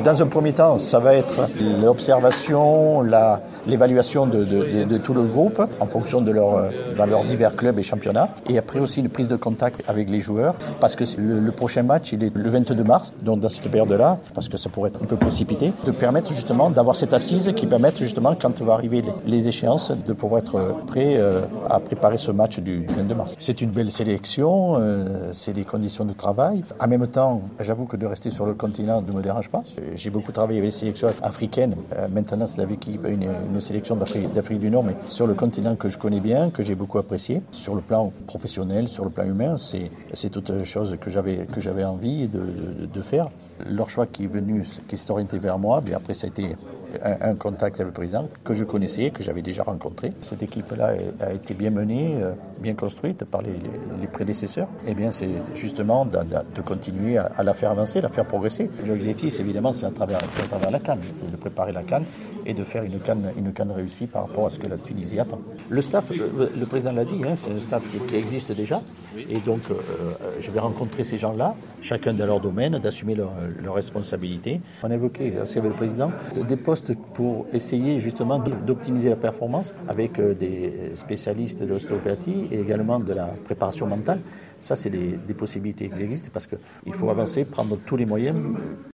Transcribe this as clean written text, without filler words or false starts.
Dans un premier temps, ça va être l'observation, l'évaluation de tout le groupe en fonction de dans leurs divers clubs et championnats. Et après aussi une prise de contact avec les joueurs parce que le prochain match, il est le 22 mars, donc dans cette période-là, parce que ça pourrait être un peu précipité, de permettre justement d'avoir cette assise qui permette justement, quand va arriver les échéances, de pouvoir être prêt à préparer ce match du 22 mars. C'est une belle sélection, c'est des conditions de travail. En même temps, j'avoue que de rester sur le continent ne me dérange pas. J'ai beaucoup travaillé avec les sélections africaines. Maintenant, c'est l'équipe, une sélection d'Afrique du Nord, mais sur le continent que je connais bien, que j'ai beaucoup apprécié. Sur le plan professionnel, sur le plan humain, c'est toute chose que j'avais envie de faire. Leur choix qui s'est orienté vers moi, puis après ça a été un contact avec le président que je connaissais, que j'avais déjà rencontré. Cette équipe-là a été bien menée, bien construite par les prédécesseurs. Et bien, c'est justement de continuer à la faire avancer, la faire progresser. L'objectif, évidemment, c'est à travers la CAN, c'est de préparer la CAN et de faire une CAN réussie par rapport à ce que la Tunisie attend. Le staff, le président l'a dit, c'est un staff qui existe déjà. Et donc, je vais rencontrer ces gens-là, chacun dans leur domaine, d'assumer leurs responsabilités. On a évoqué, c'est avec le président, des postes pour essayer justement d'optimiser la performance avec des spécialistes de l'ostéopathie et également de la préparation mentale. Ça, c'est des possibilités qui existent parce qu'il faut avancer, prendre tous les moyens